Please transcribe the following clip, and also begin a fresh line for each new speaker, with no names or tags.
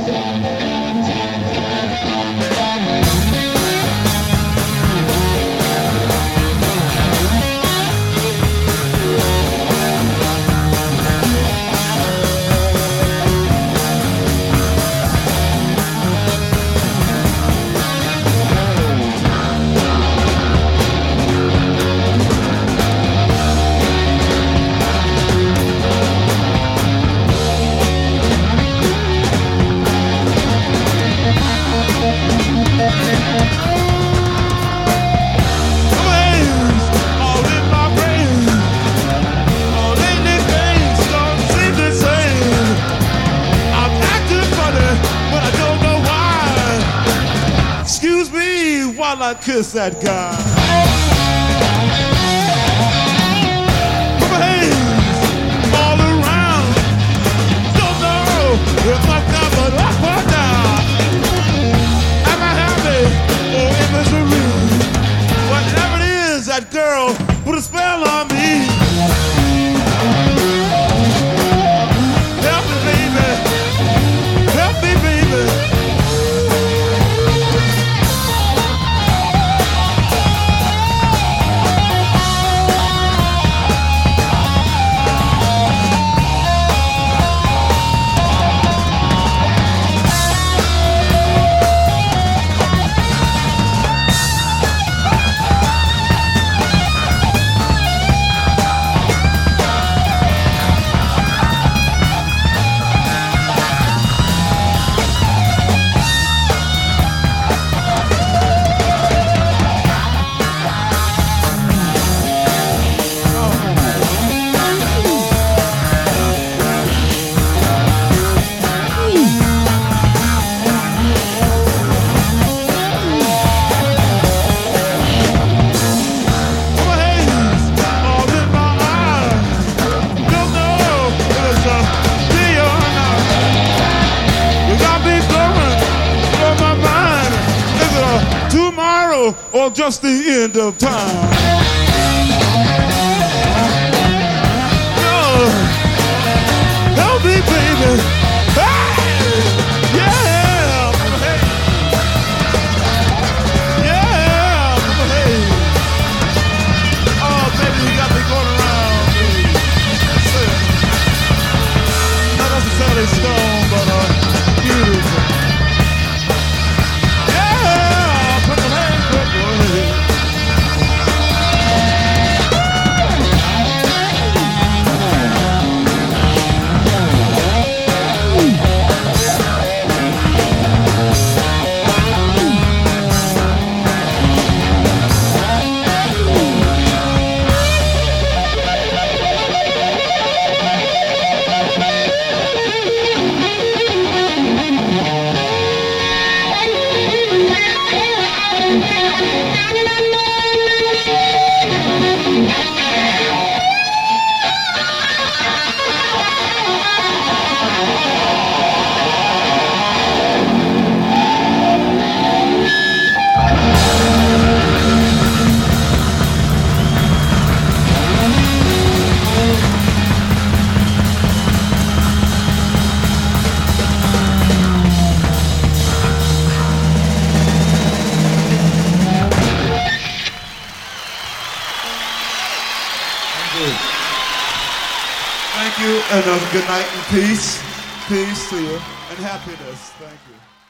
While I kiss that guy. Put my hands all around. Don't know if I'm down, but up or down. Am I happy or in misery? Whatever it is, that girl put a spell on me. Help me, baby. Help me, baby. Or just the end of time. Oh, help me, baby. Hey! Yeah! Hey! Yeah! Hey! Oh, baby, you got me going around. That's it. Not necessarily stone, but beautiful. Thank you, and good night and peace. Peace to you, and happiness. Thank you.